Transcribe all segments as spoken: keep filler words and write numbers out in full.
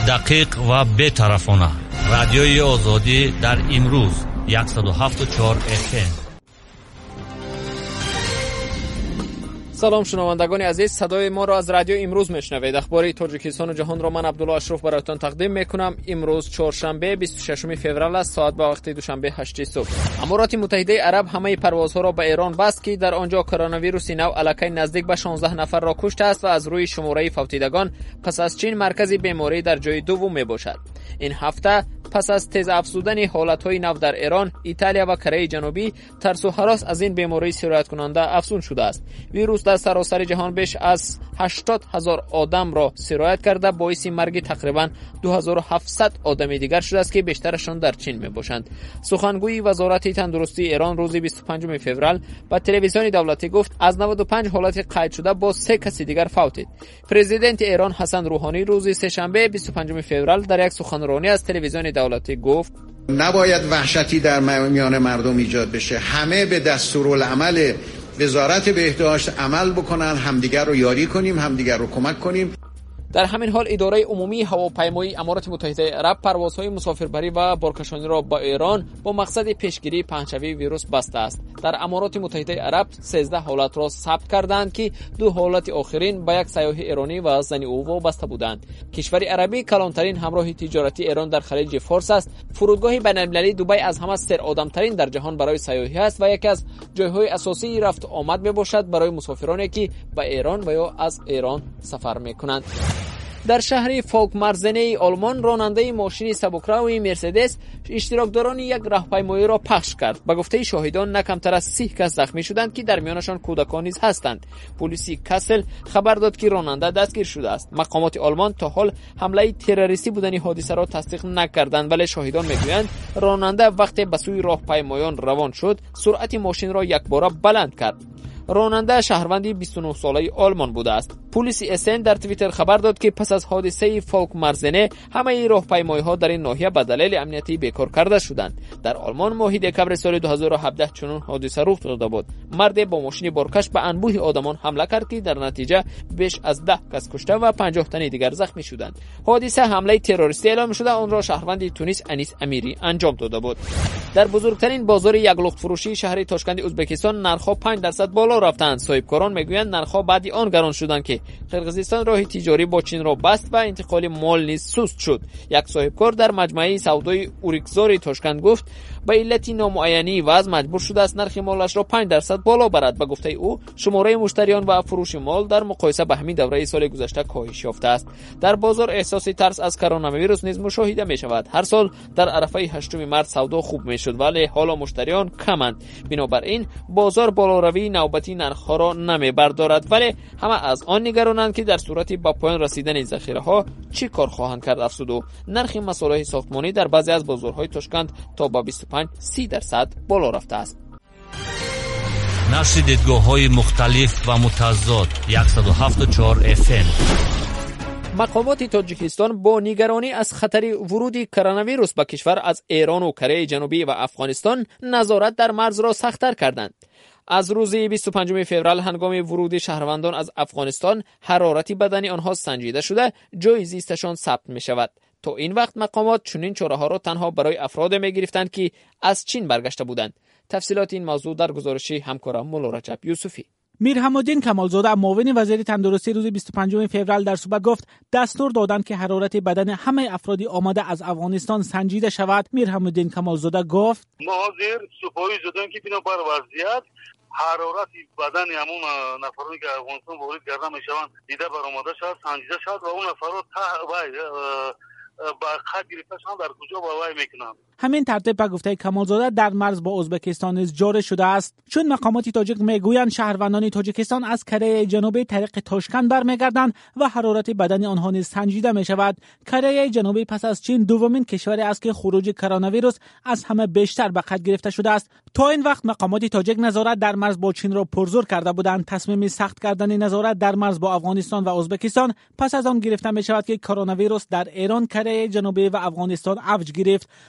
دقیق و بی‌طرفانه. رادیوی آزادی در امروز صد و هفت و چهار اف ام. سلام شنوندگان عزیز، صدای ما را از رادیو امروز میشنوید. اخبار تاجیکستان و جهان را من عبدالله اشرف برایتان تقدیم میکنم. امروز چهارشنبه بیست و ششم فوریه است، ساعت به وقت دوشنبه هشت صبح. امارات متحده عرب همه پروازها را به ایران بست که در آنجا کرونا ویروس نو الکی نزدیک به شانزده نفر را کشته است و از روی شماره فوتیدگان پس از چین مرکز بیماری در جای دوم میباشد. این هفته پس از تیز افزودن حالت‌های نو در ایران، ایتالیا و کره جنوبی، ترس و هراس از این بیماری سرایت کننده افزون شده است. ویروس در سراسر جهان بیش از هشتاد هزار آدم را سرایت کرده، باعث مرگ تقریبا دو هزار و هفتصد آدم دیگر شده است که بیشترشان در چین میباشند. سخنگوی وزارت تندرستی ایران روز بیست و پنجم فوریه به تلویزیون دولتی گفت از نود و پنج حالت قید شده با سه کسی دیگر فوتید. پرزیدنت ایران حسن روحانی روز سه‌شنبه بیست و پنجم فوریه در یک سخنرانی از تلویزیون دولتی گفت نباید وحشتی در میان مردم ایجاد بشه. همه به دستورالعمل وزارت بهداشت عمل بکنن، همدیگر رو یاری کنیم، همدیگر رو کمک کنیم. در همین حال اداره عمومی هواپیمایی امارات متحده عرب پروازهای مسافربری و بارکشانی را با ایران با مقصد پیشگیری پنجشنبه ویروس بسته است. در امارات متحده عرب سیزده حالت را ثبت کردند که دو حالت آخرین به یک سیاح ایرانی و زن او وابسته بودند. کشور عربی کلانترین همراه تجارتی ایران در خلیج فارس است. فرودگاه بین‌المللی دبی از همه سرآدمترین در جهان برای سیاحی است و یکی از جایهای اساسی رفت و آمد میباشد برای مسافرانی که به ایران و یا از ایران سفر میکنند. در شهر فولکمارزنه آلمان راننده ماشین سبکروی مرسدس اشتراکداران یک راهپیمایی را پخش کرد. به گفته شاهدان نه کمتر از سی کس زخمی شدند که در میانشان کودکان نیز هستند. پلیس کاسل خبر داد که راننده دستگیر شده است. مقامات آلمان تا حال حمله تروریستی بودن حادثه را تصدیق نکردند، ولی شاهدان میگویند راننده وقتی به سوی راهپیمایان روان شد سرعت ماشین را یکباره بلند کرد. راننده شهروندی بیست و نه ساله آلمان بوده است. پلیس اسن در توییتر خبر داد که پس از حادثه فولکمارزنه همه راهپیمایی‌ها در این ناحیه به دلیل امنیتی بیکار کرده شدند. در آلمان ماه دکمبر سال دو هزار و هفده چنین حادثه رخ داده بود. مرد با ماشین بارکش به انبوه آدمان حمله کرد که در نتیجه بیش از ده کس کشته و پنجاه تن دیگر زخمی شدند. حادثه حمله تروریستی اعلام شده، آن را شهروند تونس انیس امیری انجام داده بود. در بزرگترین بازار یک لخت فروشی شهر تاشکند ازبکستان نرخ‌ها پنج درصد بالا رفتند. صاحبکاران میگویند نرخ‌ها بعد آن گران شدند که قرقیزستان راه تجاری با چین را بست و انتقال مال نیز سست شد. یک صاحبکار در مجمع سودای اوریکزار تاشکند گفت به علت نامعینی وضع مجبور شده است نرخ مالش را پنج درصد بالا برد. به گفته او شماره مشتریان و فروش مال در مقایسه به همین دوره سال گذشته کاهش یافته است. در بازار احساس ترس از کرونا ویروس نیز مشاهده می شود. هر سال در عرفه هشتم مارس سودا خوب می شد ولی حالا مشتریان کمند. بنابراین بازار بالاروی نوبتی نرخ‌ها را نمی بردارد، ولی همه از آن نگرانند که در صورت به پایان رسیدن ذخیره‌ها چی کار خواهند کرد. افزود نرخ مصالح ساختمانی در بعضی از بازارهای تاشکند تا با بیست و پنج سی درصد بالا رفته است. نشر دیدگاه‌های مختلف و متضاد صد و هفت و چهار اف ام. مقامات تاجیکستان با نگرانی از خطر ورود کرونا ویروس به کشور از ایران و کره جنوبی و افغانستان نظارت در مرز را سخت‌تر کردند. از روز بیست و پنجم فوریه هنگام ورود شهروندان از افغانستان حرارت بدنی آنها سنجیده شده، جای زیستشان ثبت می شود. تا این وقت مقامات چنین چاره‌ها را تنها برای افراد می گرفتند که از چین برگشته بودند. تفصیلات این موضوع در گزارش همکارم مولا رجب یوسفی. میر حمودین کمالزاده معاون وزیر تندرستی روز بیست و پنجم فوریه در صحبت گفت دستور دادند که حرارت بدن همه افراد آمده از افغانستان سنجیده شود. میر حمودین کمالزاده گفت ما حاضر صبحی زدن که بنا بر وضعیت حرارت بدن همون نفرانی که افغانستان وارد کرده میشوند دیده برآمده شد، سنجیده شد و اون افراد با خط گرفتهشان در کجا با وای میکنند. همین ترتیب به گفته کمالزاده در مرز با ازبکستان نیز جاری شده است. چون مقامات تاجیک میگویند شهروندان تاجیکستان از کره جنوبی طریق تاشکند برمیگردند و حرارت بدن آنها نیز سنجیده می شود. کره جنوبی پس از چین دومین کشوری است که خروج کرونا ویروس از همه بیشتر به خط گرفته شده است. تا این وقت مقامات تاجیک نظارت در مرز با چین را پرزور کرده بودند. تصمیم سخت کردن نظارت در مرز با افغانستان و ازبکستان پس از آن گرفته می شود که کرونا ویروس در ایران، کره جنوبی و افغانستان اوج گرفت. مقامات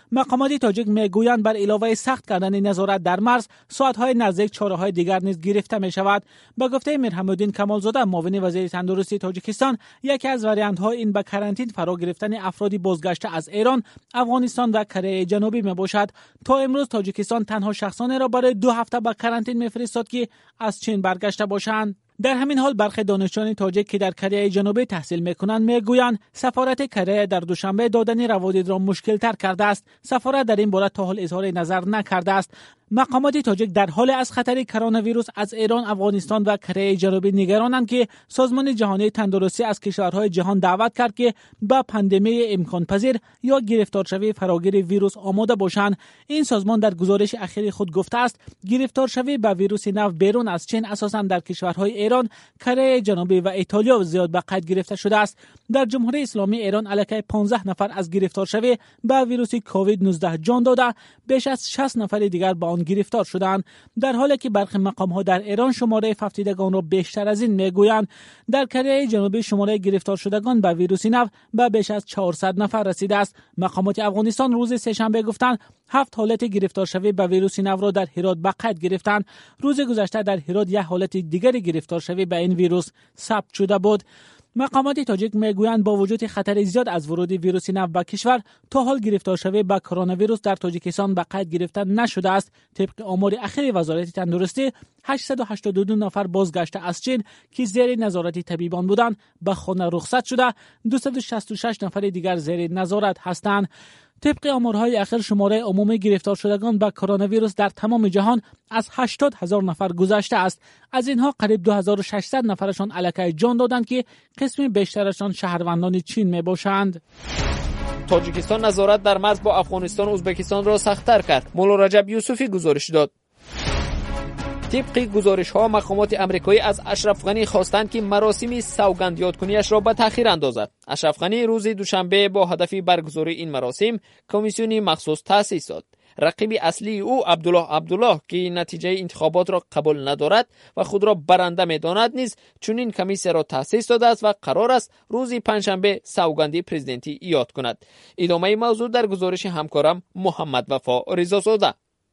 مقامات تاجیک میگویند بر علاوه سخت کردن نظارت در مرز، ساعت‌های نزدیک چاره‌های دیگر نیز گرفته می‌شود. به گفته میرحم‌الدین کمالزاده، معاون وزیر تندرستی تاجیکستان، یکی از واریانت‌ها این به کرانتین فرا گرفتن افرادی بازگشته از ایران، افغانستان و کره جنوبی میباشد. تا امروز تاجیکستان تنها شخصانی را برای دو هفته به کرانتین میفرستاد که از چین برگشته باشند. در همین حال برخی دانشجویان تاجیک که در کره جنوبی تحصیل میکنند میگویند سفارت کره در دوشنبه دادن روادید را مشکل تر کرده است. سفارت در این باره تا حال اظهار نظر نکرده است. مقامات تاجیک در حال از خطر کرونا ویروس از ایران، افغانستان و کره جنوبی نگرانند که سازمان جهانی تندرستی از کشورهای جهان دعوت کرد که با پاندمی امکان پذیر یا گرفتارشوی فراگیر ویروس آماده باشند. این سازمان در گزارش اخیر خود گفته است گرفتارشوی به ویروس نو بیرون از چین اساساً در کشورهای ایران، کره جنوبی و ایتالیا زیاد به قید گرفته شده است. در جمهوری اسلامی ایران علاوه پانزده نفر از گرفتارشوی به ویروس کووید نوزده جان داده، بیش از شصت نفر دیگر به آن گرفتار شدند، در حالی که برخی مقام‌ها در ایران شماره ففتیدگان را بیشتر از این میگویند. در کره جنوبی شماره گرفتار شدگان به ویروس نو به بیش از چهارصد نفر رسیده است. مقامات افغانستان روز سه‌شنبه گفتند هفت حالت گرفتارشوی به ویروس نو را در هرات به قید گرفتند. روز گذشته در هرات یک حالت دیگری گرفتارشوی به این ویروس ثبت شده بود. مقامات تاجیک میگویند با وجود خطر زیاد از ورود ویروس نو به کشور، تا حال گرفتارشوی به کرونا ویروس در تاجیکستان به قید گرفته نشده است. طبق آمار اخیر وزارت تندرستی، هشتصد و هشتاد و دو نفر بازگشته از چین که زیر نظارت طبیبان بودند به خانه رخصت شده، دویست و شصت و شش نفر دیگر زیر نظارت هستند. طبق آمارهای اخیر شماره عمومی گرفتار شدگان به کرونا ویروس در تمام جهان از هشتاد هزار نفر گذشته است. از اینها قریب دو هزار و ششصد نفرشان الکی جان دادند که قسم بیشترشان شهروندان چین می باشند. تاجیکستان نظارت در مرز با افغانستان و ازبکستان را سخت‌تر کرد. مولا رجب یوسفی گزارش داد. طبق گزارش‌ها مقامات آمریکایی از اشرف غنی خواستند که مراسم سوگند یادکنیش را به تأخیر اندازد. اشرف غنی روز دوشنبه با هدف برگزاری این مراسم کمیسیونی مخصوص تأسیس داد. رقیب اصلی او عبدالله عبدالله که نتیجه انتخابات را قبول ندارد و خود را برنده می‌داند نیز چنین کمیسیون را تأسیس داده است و قرار است روز پنجشنبه سوگندی پرزیدنتی یاد کند. ادامه موضوع در گزارش همکارم محمد وفا رضازاده.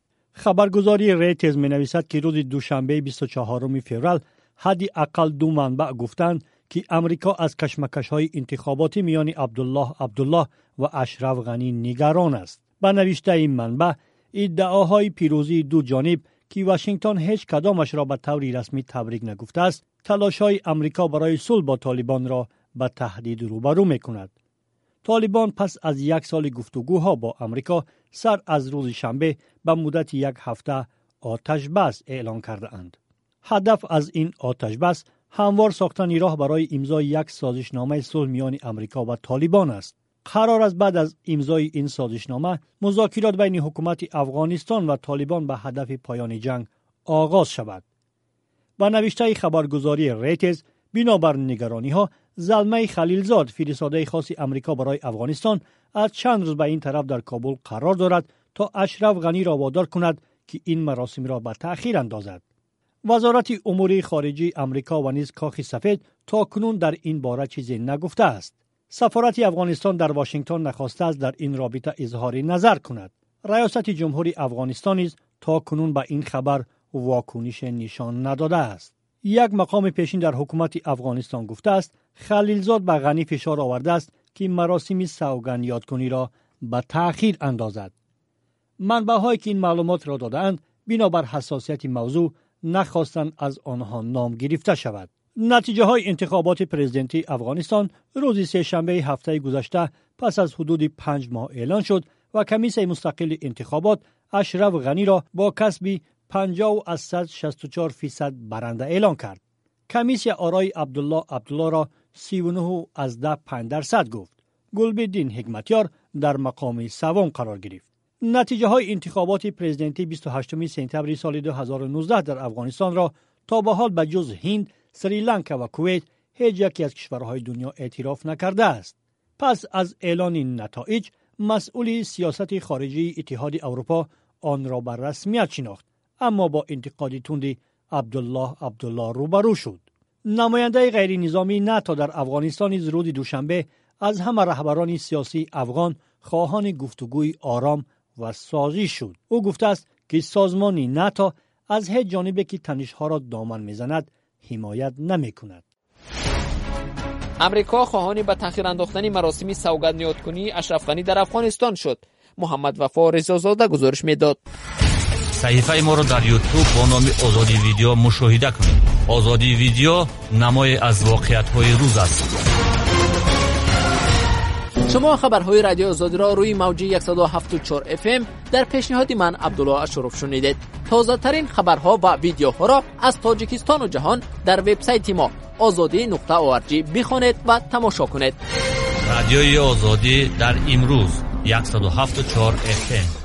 خبرگزاری ریترز می نویسد که روز دوشنبه بیست و چهارم فوریه حدی اقل دو منبع گفتند که امریکا از کشمکش‌های انتخاباتی میان عبدالله عبدالله و اشرف غنی نگران است. به نوشته این منبع، ادعاهای پیروزی دو جانب که واشنگتن هیچ کدامش را به طور رسمی تبریک نگفته است، تلاش‌های امریکا برای صلح با طالبان را به تهدید روبرو می‌کند. طالبان پس از یک سال گفتگوها با امریکا سر از روز شنبه به مدت یک هفته آتش بس اعلان کرده اند. هدف از این آتش بس هموار ساختن راه برای امضای یک سازشنامه صلح میان امریکا و طالبان است. قرار است بعد از امضای این سازشنامه مذاکرات بین حکومت افغانستان و طالبان به هدف پایان جنگ آغاز شود. با نوشته خبرگزاری ریترز، بنابر نگرانی‌ها، زلمه خلیلزاد، فرستاده خاص امریکا برای افغانستان، از چند روز به این طرف در کابل قرار دارد تا اشرف غنی را وادار کند که این مراسم را به تأخیر اندازد. وزارت امور خارجه امریکا و نیز کاخ سفید تا کنون در این باره چیزی نگفته است. سفارت افغانستان در واشنگتن نخواسته است در این رابطه اظهار نظر کند. ریاست جمهوری افغانستان نیز تا کنون به این خبر واکنش نشان نداده است. یک مقام پیشین در حکومت افغانستان گفته است خلیلزاد به غنی فشار آورده است که مراسم سوگند یادکنی را به تأخیر اندازد. منبع‌هایی که این معلومات را دادند بنابر حساسیت موضوع نخواستند از آنها نام گرفته شود. نتیجه های انتخابات پرزیدنتی افغانستان روز سه‌شنبه هفته گذشته پس از حدود پنج ماه اعلان شد و کمیسیون مستقل انتخابات اشرف غنی را با کسب پنجاه از صد و شصت و چهار فیصد برنده اعلان کرد. کمیسیون آرای عبدالله عبدالله را سی و نه از ده پنج درصد گفت. گلبدین حکمتیار در مقام سوم قرار گرفت. نتیجه های انتخابات پرزیدنتی بیست و هشتم سپتامبر سال دو هزار و نوزده در افغانستان را تا به حال به جز هند، سریلانکا و کویت هیچ یکی از کشورهای دنیا اعتراف نکرده است. پس از اعلان نتایج، مسئول سیاست خارجی اتحاد اروپا آن را به رسمیت شناخت، اما با انتقاد تند عبدالله عبدالله روبرو شد. نماینده غیر نظامی ناتو در افغانستان روز دوشنبه از همه رهبران سیاسی افغان خواهان گفتگوی آرام و سازی شد. او گفته است که سازمان ناتو از هیچ جانبی که تنش‌ها را دامن می‌زند حمایت نمی‌کند. امریکا خواهان به تأخیر انداختن مراسم سوگندیات‌کنی اشرف غنی در افغانستان شد. محمد وفا رضازاده گزارش میداد. صحیفه ما را در یوتیوب با نام آزادی ویدیو مشاهده کنید. آزادی ویدیو نمای از واقعیت‌های روز است. شما خبرهای رادیو آزادی را روی موج صد و هفت و چهار اف ام در پیشنهاد من عبدالله اشرف شنیدید. تازه ترین خبرها و ویدیوها را از تاجیکستان و جهان در وبسایت ما آزادی نقطه او ار جی بخوانید و تماشا کنید. رادیوی آزادی در امروز صد و هفت و چهار اف ام.